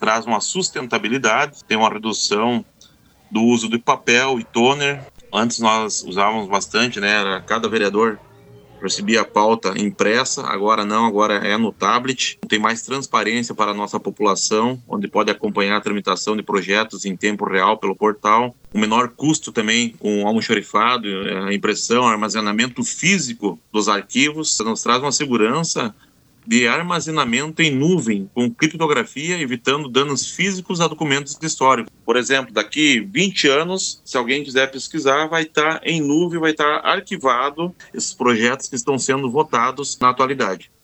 traz uma sustentabilidade, tem uma redução do uso de papel e toner. Antes nós usávamos bastante, né? Cada vereador recebia a pauta impressa, agora não, agora é no tablet. Tem mais transparência para a nossa população, onde pode acompanhar a tramitação de projetos em tempo real pelo portal. O menor custo também com o almoxarifado, a impressão, armazenamento físico dos arquivos, nos traz uma segurança de armazenamento em nuvem, com criptografia, evitando danos físicos a documentos históricos. Por exemplo, daqui 20 anos, se alguém quiser pesquisar, vai estar em nuvem, vai estar arquivado esses projetos que estão sendo votados na atualidade.